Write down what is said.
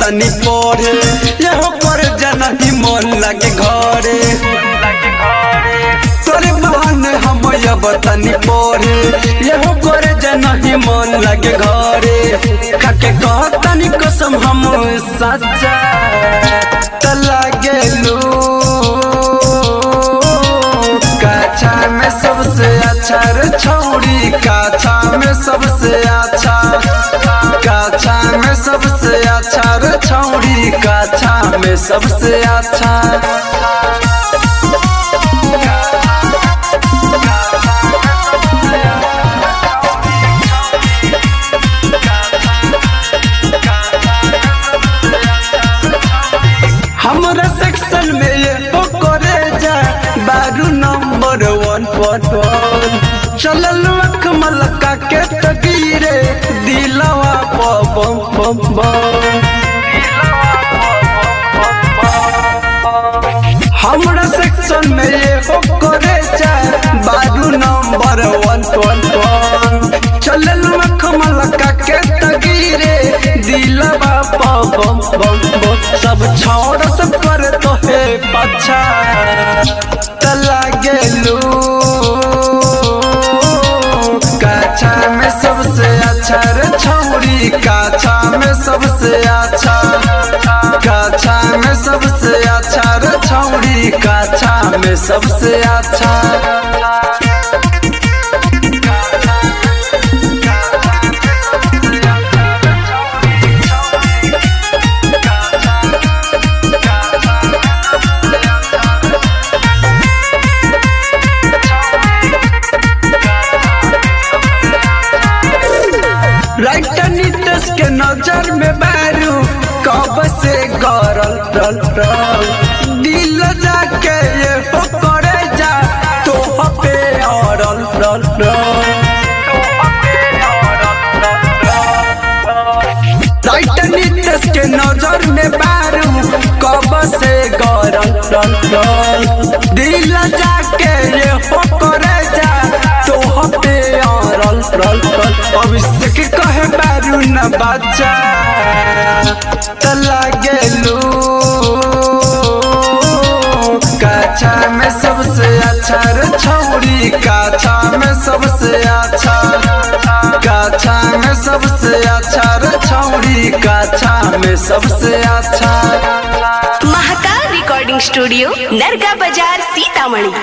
तनी पढ़े यहो कर जना ही मन लगे घरे तोरे बहाने हम अब तनी पढ़े यहो कर जना ही मन लगे घरे खाके कह तनी कसम हम सच्चा त लागेलू काछा में सबसे अच्छा रे छौड़ी काछा में सबसे अच्छा काछा में सबसे अच्छा रे छौड़ी काछा में सबसे अच्छा हमरा सेक्शन में ये करे जा बारू नंबर 1 चलल अख मलका के तगीरे दिलवा बम बम बम हमरा सेक्शन में ये करे जा बारू नंबर 1 चलल अख मलका के तगीरे दिलवा बम बम बम सब छोड़ सब कर तो है पछा त लागेलू काछा में सबसे अच्छा रे छौड़ी काछा में सबसे अच्छा काछा में सबसे अच्छा रे छौड़ी काछा में सबसे अच्छा राइटर नीटस के नजर में बारू कब से गरल दिल जाके ये हो करे जा तो पे औरल राइटर नीटस के नजर में बारू कब से गरल दिल जाके ये हो करे जा तो पे औरल अभिषेक कहे बारू न बच्चा त लागेलू काछा में सबसे अच्छा रे छौड़ी काछा में सबसे अच्छा काछा में सबसे अच्छा रे छौड़ी काछा में सबसे अच्छा महाकाल रिकॉर्डिंग स्टूडियो नरगा बाजार सीतामढ़ी।